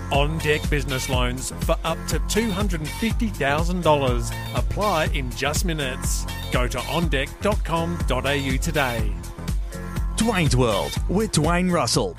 On Deck Business Loans for up to $250,000. Apply in just minutes. Go to ondeck.com.au today. Dwayne's World with Dwayne Russell.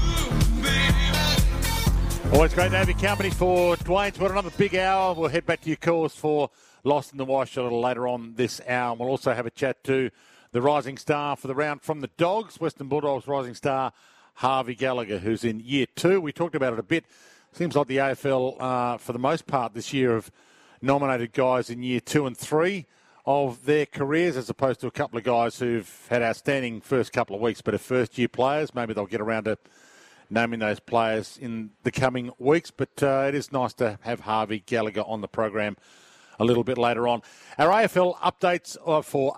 Always great to have your company for Dwayne's World. Another big hour. We'll head back to your calls for Lost in the Wash a little later on this hour. We'll also have a chat to the rising star for the round from the Dogs, Western Bulldogs rising star Harvey Gallagher, who's in year 2. We talked about it a bit. Seems like the AFL, for the most part this year, have nominated guys in year 2 and 3 of their careers, as opposed to a couple of guys who've had outstanding first couple of weeks, but are first-year players. Maybe they'll get around to naming those players in the coming weeks. But it is nice to have Harvey Gallagher on the program a little bit later on. Our AFL updates are for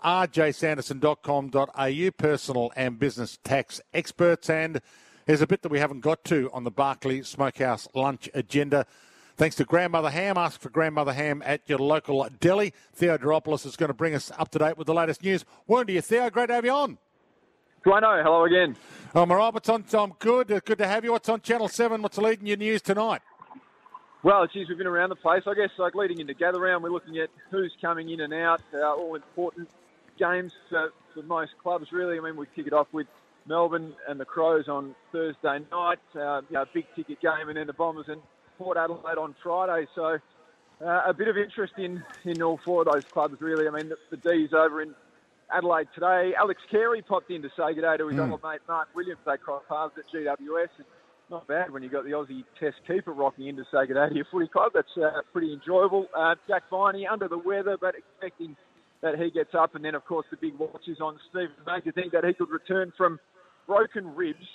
rjsanderson.com.au, personal and business tax experts. And there's a bit that we haven't got to on the Barclay Smokehouse lunch agenda. Thanks to Grandmother Ham. Ask for Grandmother Ham at your local deli. Theo Doropoulos is going to bring us up to date with the latest news. Welcome to you, Theo. Great to have you on. Dwayno, hello again. I'm all right. I'm good. Good to have you. What's on Channel 7? What's leading your news tonight? Well, geez, we've been around the place. I guess like leading into Gather Round, we're looking at who's coming in and out, all important games for most clubs, really. I mean, we kick it off with Melbourne and the Crows on Thursday night, big ticket game, and then the Bombers and Port Adelaide on Friday. So a bit of interest in all four of those clubs, really. I mean, the D's over in Adelaide today. Alex Carey popped in to say good day to his old mate Mark Williams. They crossed paths at GWS. And not bad when you got the Aussie Test keeper rocking in to say good day to your footy club. That's pretty enjoyable. Jack Viney under the weather, but expecting that he gets up. And then, of course, the big watch is on Stephen May to think that he could return from broken ribs,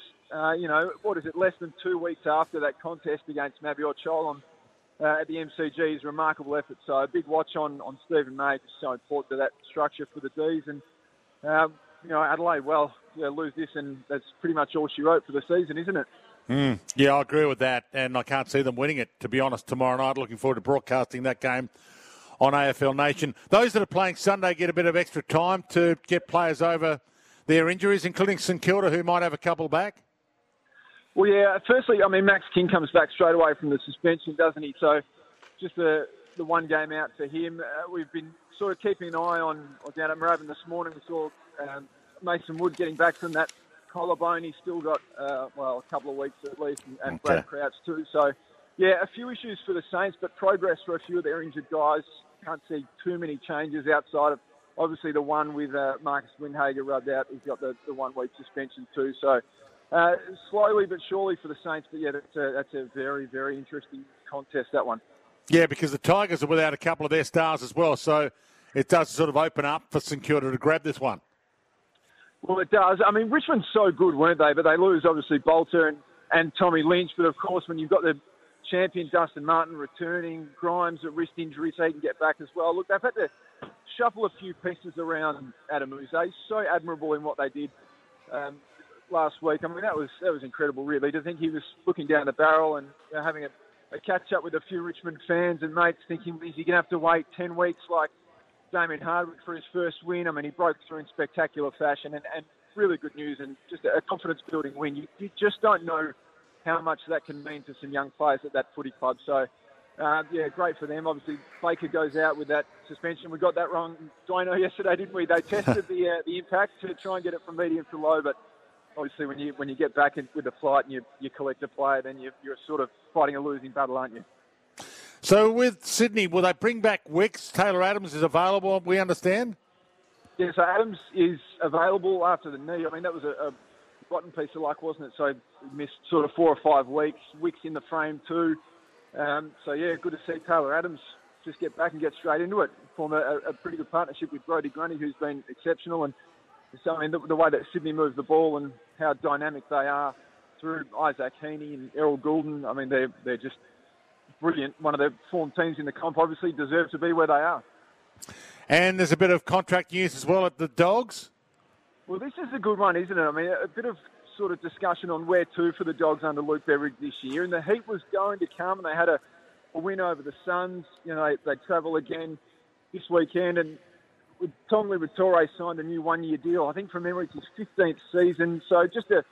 less than 2 weeks after that contest against Mabior Cholon at the MCG is remarkable effort. So a big watch on Stephen May, just so important to that structure for the D's. And, Adelaide, lose this and that's pretty much all she wrote for the season, isn't it? Yeah, I agree with that. And I can't see them winning it, to be honest, tomorrow night. Looking forward to broadcasting that game on AFL Nation. Those that are playing Sunday get a bit of extra time to get players over their injuries, including St Kilda, who might have a couple back. Well, yeah, firstly, I mean, Max King comes back straight away from the suspension, doesn't he? So just the one game out for him. We've been sort of keeping an eye on, down at Moorabbin this morning, we saw Mason Wood getting back from that collarbone. He's still got, a couple of weeks at least, and Brad Crouch too. So, yeah, a few issues for the Saints, but progress for a few of their injured guys. Can't see too many changes outside of, obviously, the one with Marcus Windhager rubbed out. He's got the 1 week suspension too. So, slowly but surely for the Saints. But, yeah, that's a very, very interesting contest, that one. Yeah, because the Tigers are without a couple of their stars as well. So it does sort of open up for St Kilda to grab this one. Well, it does. I mean, Richmond's so good, weren't they? But they lose, obviously, Bolter and Tommy Lynch. But, of course, when you've got the champion Dustin Martin returning, Grimes at wrist injury, so he can get back as well. Look, they've had to shuffle a few pieces around Adam Uze. So admirable in what they did last week. I mean, that was incredible, really. To think he was looking down the barrel and having a catch-up with a few Richmond fans and mates thinking, is he going to have to wait 10 weeks like Damien Hardwick for his first win? I mean, he broke through in spectacular fashion and really good news and just a confidence-building win. You just don't know how much that can mean to some young players at that footy club. So, great for them. Obviously, Baker goes out with that suspension. We got that wrong, Dwayno, yesterday, didn't we? They tested the impact to try and get it from medium to low, but obviously when you get back with the flight and you collect a player, then you're sort of fighting a losing battle, aren't you? So with Sydney, will they bring back Wicks? Taylor Adams is available, we understand? Yeah, so Adams is available after the knee. I mean, that was a rotten piece of luck, wasn't it? So he missed sort of 4 or 5 weeks. Wicks in the frame too. Good to see Taylor Adams just get back and get straight into it. Form a pretty good partnership with Brodie Grundy, who's been exceptional. And so, I mean, the way that Sydney moves the ball and how dynamic they are through Isaac Heaney and Errol Goulden, I mean, they're just brilliant. One of the form teams in the comp, obviously, deserve to be where they are. And there's a bit of contract news as well at the Dogs. Well, this is a good one, isn't it? I mean, a bit of sort of discussion on where to for the Dogs under Luke Beveridge this year. And the heat was going to come, and they had a win over the Suns. You know, they travel again this weekend. And with Tom Liberatore signed a new 1-year deal, I think from memory it's his 15th season. So just a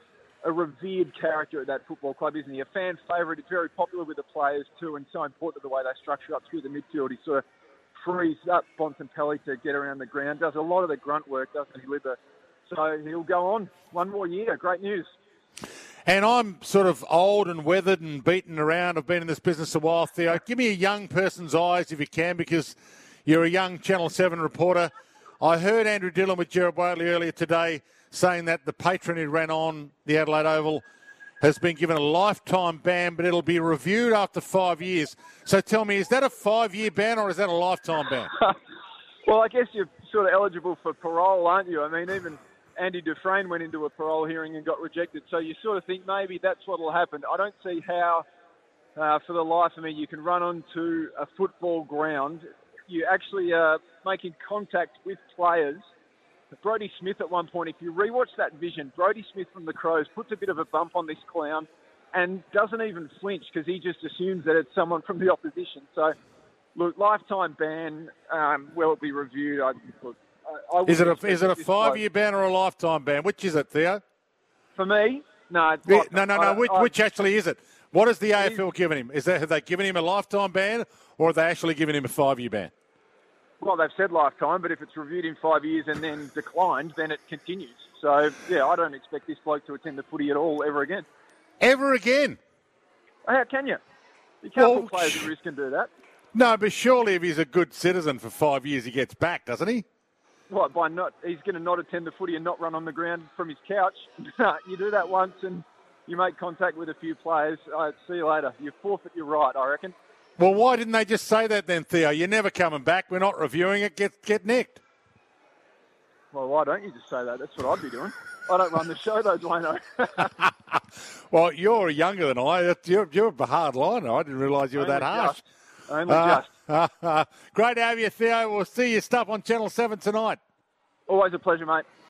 a revered character at that football club, isn't he? A fan favourite. He's very popular with the players too, and so important to the way they structure up through the midfield. He sort of frees up Bontempelli to get around the ground. Does a lot of the grunt work, doesn't he, Libba? So he'll go on one more year. Great news. And I'm sort of old and weathered and beaten around. I've been in this business a while, Theo. Give me a young person's eyes if you can, because you're a young Channel 7 reporter. I heard Andrew Dillon with Gerard Whateley earlier today saying that the patron who ran on the Adelaide Oval has been given a lifetime ban, but it'll be reviewed after 5 years. So tell me, is that a 5-year ban or is that a lifetime ban? Well, I guess you're sort of eligible for parole, aren't you? I mean, even Andy Dufresne went into a parole hearing and got rejected. So you sort of think maybe that's what will happen. I don't see how, for the life of me, you can run onto a football ground. You actually are making contact with players. Brodie Smith at one point, if you rewatch that vision, Brodie Smith from the Crows puts a bit of a bump on this clown and doesn't even flinch because he just assumes that it's someone from the opposition. So, look, lifetime ban, will it be reviewed? Is it a 5-year ban or a lifetime ban? Which is it, Theo? For me, no. Which actually is it? What has the AFL given him? Have they given him a lifetime ban or have they actually given him a 5-year ban? Well, they've said lifetime, but if it's reviewed in 5 years and then declined, then it continues. So, yeah, I don't expect this bloke to attend the footy at all ever again. Ever again? How can you? You can't put players at risk and do that. No, but surely if he's a good citizen for 5 years, he gets back, doesn't he? What, he's going to not attend the footy and not run on the ground from his couch? You do that once and you make contact with a few players. See you later. You forfeit your right, I reckon. Well, why didn't they just say that then, Theo? You're never coming back. We're not reviewing it. Get nicked. Well, why don't you just say that? That's what I'd be doing. I don't run the show, though, Dwayno. Well, you're younger than I. You're a hard liner. I didn't realise you were that harsh. Only just. Great to have you, Theo. We'll see your stuff on Channel 7 tonight. Always a pleasure, mate.